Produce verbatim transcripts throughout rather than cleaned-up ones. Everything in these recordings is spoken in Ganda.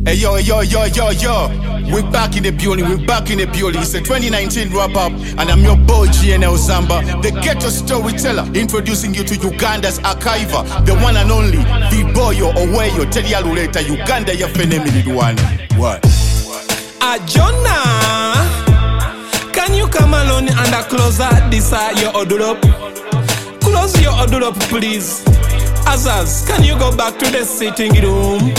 Hey yo, yo, yo, yo, yo. We're back in the building, we're back in the building. It's a twenty nineteen wrap up, and I'm your boy G N L Zamba, the ghetto storyteller, introducing you to Uganda's archiver, the one and only Viboyo Oweyo Teddy Aluleta, Uganda ya fenemini one. What? Ajona, can you come along and close this uh, your odorop? Close your odorop, please. Azaz, can you go back to the sitting room?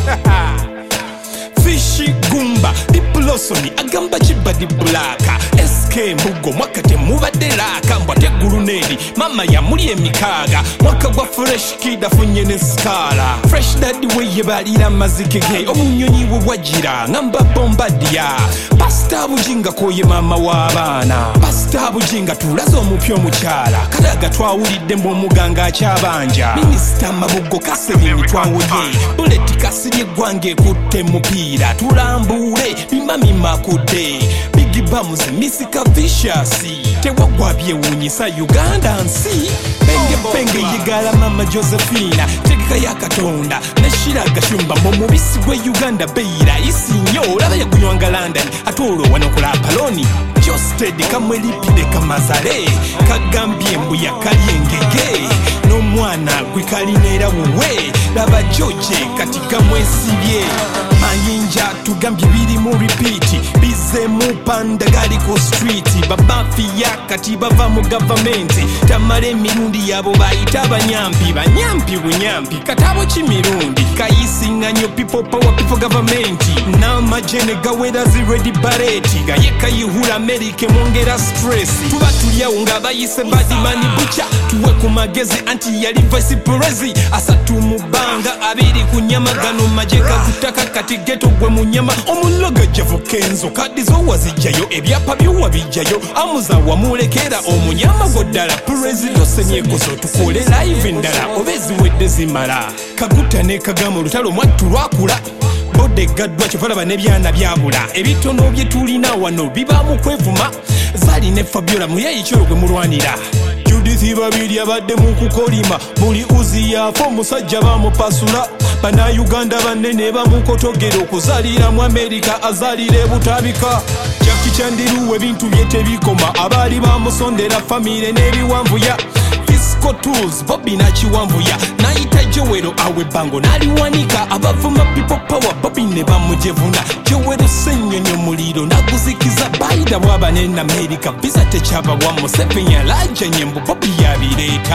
Fishy Gumba, Diplosoni, Agamba Chibadi Blaka, S K Mugo, Makate Muvadelaka, Mbate Gurunedi, Mama ya Murie Mikaga, Mwakagwa fresh kid afunyene skala. Fresh daddy we yebalira mazike ge, omunyonyi we wajira, ngamba bombadia. Pasta bujinga koye mama wabana, pasta bujinga tulazo mupyo muchala, kadaga twawulidde mbo muganga akyabanja. Minister Mabugo Kasebini twawuye, buleti kasirye gwange kutte mupira, tulambule bimami makude. Bigi bamuzi misika vicious, tewagwa byewunyisa Uganda nsi. Penge penge yigala mama Josephina, tegeka ya Katonda nashira gashumba mu mubisi gwe Uganda beira isinyo laba yagunywanga London atolo wano kula paloni Josted kamwe lipide kamazale kagambye mbu yakaliengege no mwana gwikalinera wuwe laba George katika mwesibye mayinja tugambye biri mu repeat bize mu panda gali ko street babafia kati bava mu government tamale mirundi yabo bayita banyampi banyampi bunyampi katabo chimirundi kayisinganyo people power people government na majene gaweda zi ready bareti gayeka yihura America mongera stress tuba tulya unga bayise badi mani bucha tuwe ku magezi anti yali vice president asatu mubanga abiri kunyamagano majeka kutaka kati geto gwe munyama omuloga javu kenzo kadizo wazijayo ebyapa byuwa bijayo amuza wamulekera omunyama godala president senye koso tukole live ndala obezi wedde zimala kaguta ne kagamo lutalo mwattu lwakula bode gadwa chivala bane byana byabula ebitono bye tulina wano biba mu kwevuma zali ne Fabiola muyeyi kyo gwe mulwanira Judith babiri abadde mu kukolima muli uzi yafo musajja bamupasula bana Uganda banene bamukotogera okuzalira mu America azalire butabika Jackie Chandiru ebintu byete bikoma abali bamusondera family nebiwanvuya Fisco tools Bobby nachiwanvuya naita Joero awe bango naliwanika abavuma people power Bobby ne bamujevuna Joero senyonyo muliro naguzikiza baida bwabane na America visa techaba wa Museveni laja nyembu Bobby yabireta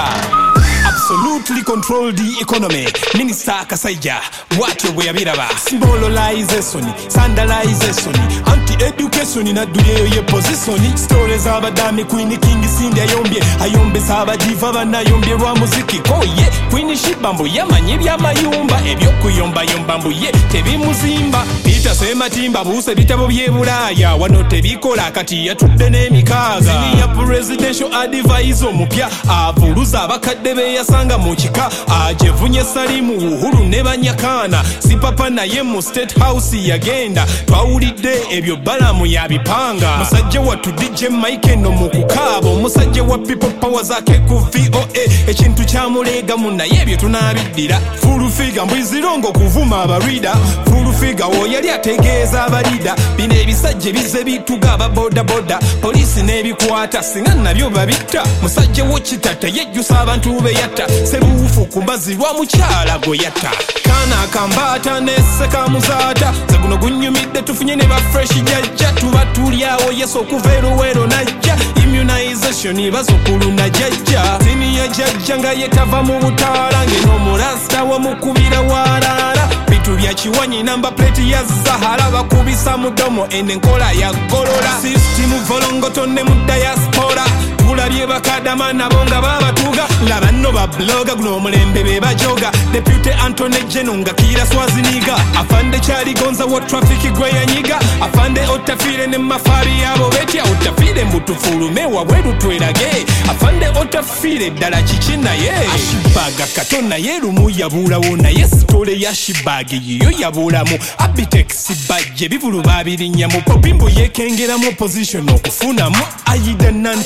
absolutely control the economy Minister Kasaija watyo bwe yabiraba symbolization sandalization anti-education na duyeyo ye position stories abadami Queen King Cindy ayombye ayombe saba diva banayombye rwa muziki koye Queen Shibambo yamanye byamayumba ebyo kuyomba yomba mbuye tebimuzimba Peter Sematimba buse bitabo byebulaya wano tebikola kati yatudde n'emikaga ya presidential advisor mupya avuluza abakadde be yasanga mu kika ajevunye Salimu Uhuru ne banyakana si papa naye mu State House yagenda twawulidde ebyo balamu yabipanga musajja watu D J Mike no mu kukaabo musajja wa people power zake ku V O A ekintu kyamulega mu naye ebyo tunabiddira full figure mbizirongo kuvuma abarida full figure wo yali ategeeza abalida bino ebisajja bize bituga aba boda boda polisi n'ebikwata singa nabyo babitta musajja wo kitata yejjusa abantu be yatta sebuufu kumbazi lwa mukyala go yatta kana kambata neseka muzata zaguno gunyumidde tufunye ne ba fresh jajja tuba tulyawo yeso kuvero wero najja immunization bazukulu na jajja tini ya jajja nga yetava mu butala ngeno murasta wa mukubira warara bitu bya kiwanyi namba plate ya Zahara bakubisa mudomo ene nkola ya golola system volongoto ne mu diaspora tulabye bakadama nabo nga babatuga laba no ba bloga guno mulembe be bajoga deputy Anthony Jenunga kira swaziniga afande chali gonza wa traffic gwe yanyiga afande otafire ne mafari yabo betya otafire mbutufulume wa bweru twerage afande otafire dala chichina ye ashibaga katona yeru mu yabula wona yesitole yashibage yiyo yabulamu abitex baje bivulu babiri nyamu popimbo yekengera mu position okufuna mu ayida nantaba tu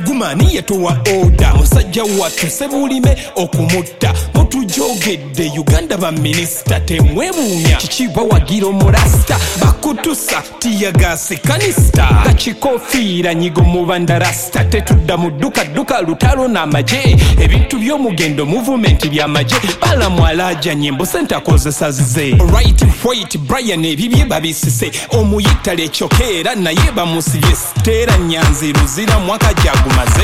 Gumani yatuwa oda musajja watu sebulime okumutta mutujogedde Uganda ba minisita temwebuunya kikiba wagira omurasta bakutusa tiyagasi kanista kakikofiira nyigo mubanda rasta tetudda mu dduka dduka lutalo n'amaje ebintu by'omugendo movement by'amaje balamwalaja nyembo sente akozesa zize right white Brian ebibye babisise omuyita lekyokera naye bamusibye stera nyanzi ruzira mwaka jagumaze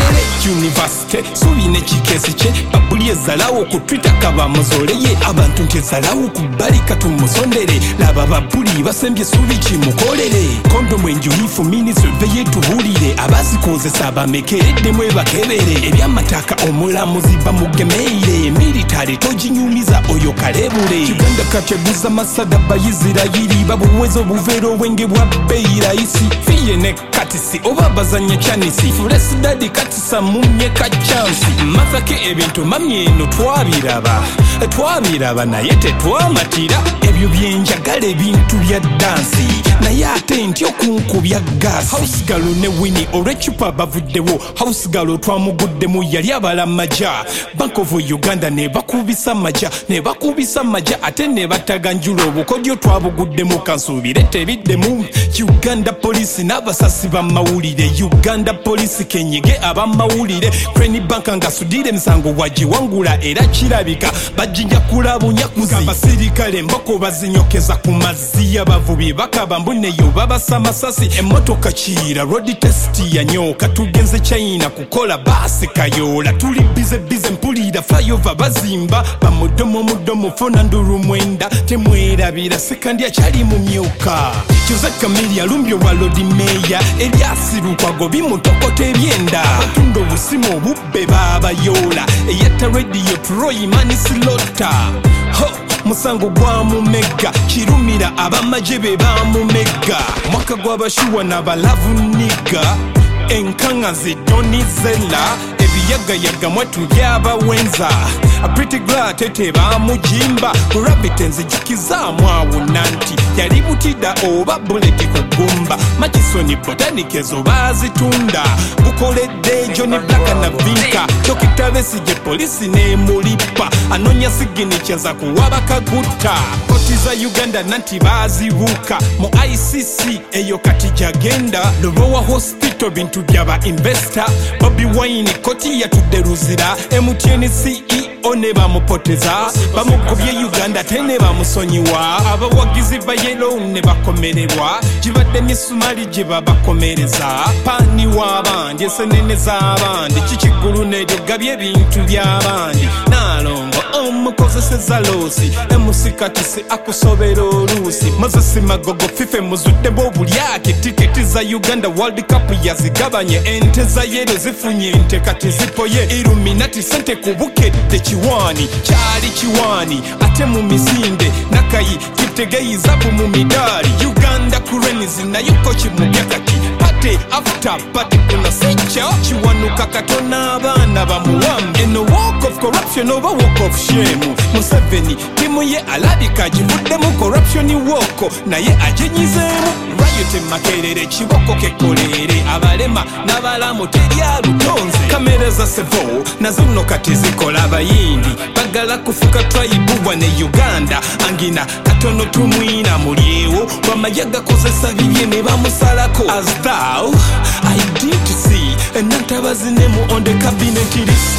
university subine kikesi kye babuli ezalawo ku Twitter kaba muzoleye abantu ntezalawo ku balika tumusondere laba babuli basembye subi kimukolere kondomu enjuyifu minisitule yetubulire abazikozesa abamekeredde mwe bakebere ebyamataka omulamuzi bamugemeire military tojinyumiza oyo kalebule Uganda kateguza masada bayizirayiri babuwezo buvero wenge bwa bei raisi fiye ne katisi oba bazanya chanisi fulesi dadi katisa mumye kachansi mafake ebintu mamye eno twabiraba twabiraba naye tetwamatira ebyo byenjagala ebintu bya dansi naye ate ntyo kunkubya gasi house girl ne Winnie olw'ecupa bavuddewo house girl twamuguddemu yali abala maja Bank of Uganda ne bakubisa maja ne bakubisa maja ate ne bataganjula obukodyo twabuguddemu kansuubire tebiddemu Uganda police n'abasasi b'amawulire Uganda police kenyige ab'amawulire Crane Bank nga sudire emisango wagiwangula era kirabika bajjinja kulabunyakuzi abasirikale mboko bazinyokeza ku mazzi y'abavubi bakaba mbuneyo babasa masasi emmotoka kiira road test yanyoka tugenze China kukola basi kayola tuli bize bize mpulira flyover bazimba bamudomo mudomo fona nduru mwenda temwerabira sekandi akyali mu myuka Jose Camille alumbye wa Lodi Meya ebyasiruka go bimutokote ebyenda abatunda obusimu obubbe babayola eyata radio Troy Manislota ho musango gwa mumega kirumira abamaje be bamumega mwaka gw'abashuwa n'abalavuniga enkanga zidonizela ebiyagayaga mwatu byabawenza a pretty glad tete bamujimba kurabitenze jikizaamu awuna nti yali butida oba buleti kugumba Makisoni botanic bazitunda bukoledde Johnny Black na Vinka Dokita Besigye polisi ne mulipa anonya signature za kuwaba kaguta koti za Uganda nanti bazibuka mu I C C eyo kati jagenda Lobowa Hospital bintu byaba investor Bobby Wine koti yatuderuzira M T N C E O ne bamupoteza bamukubye Uganda tene bamusonyiwa abawagizi ba yellow ne bakomererwa kibadde misumali gye babakomereza pani w'abandi esenene z'abandi kikigulu n'eryo gabye ebintu by'abandi nalongo omukozeseza loosi emusikatisi akusobera oluusi Moses Magogo fife muzuddemu obulyake tiketi za Uganda World Cup yazigabanye ente za yero zifunye ente kati zipoye Illuminati sente kubukedde kiwani kyali kiwani ate mu misinde nakayi kitegeyizabu mu midali Uganda kurenizi nayo kochi mubyakati pate after pate kuna secha kiwanuka katona abana bamuwambe eno walk of corruption over walk of shame Museveni timu ye alabika kivuddemu corruption woko naye ajenyizemu riot makerere kiboko kekolere abalema n'abalamu teryalutonze kamera za sevo nazo nno kati zikola abayindi bagala kufuka tribe ne Uganda angina katono tumwina mulyewo bamaye gakozesa bibye ne bamusalako as thou I did to see enantabazinemu on the cabinet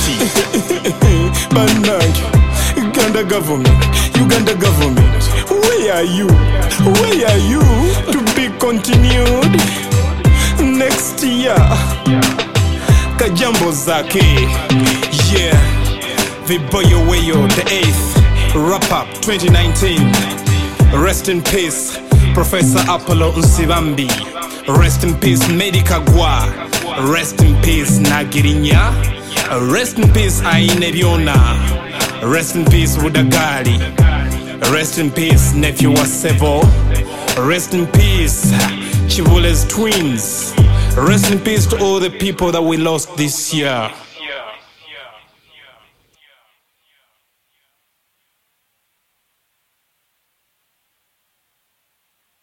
list banange Uganda government Uganda government where are you where are you to be continued next year kajambo zake yeah Viboyo Weyo the eighth wrap up twenty nineteen rest in peace Professor Apollo Nsibambi rest in peace Medica Gwa rest in peace Nagirinya rest in peace Aine Byona rest in peace Wudagali rest in peace nephew Wasevo rest in peace Chivule's twins rest in peace to all the people that we lost this year.